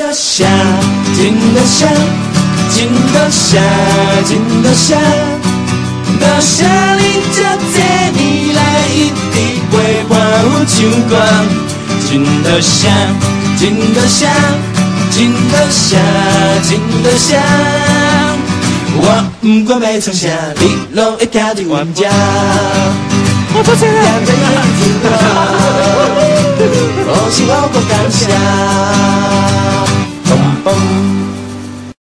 的香，真的香，真的香，真的香。多谢你这多年来一直陪伴我唱歌，真的香，真的香，真的香，真的香。我不管要创啥，你拢会行伫阮家。我不知道。两个人听我，我是我不感谢。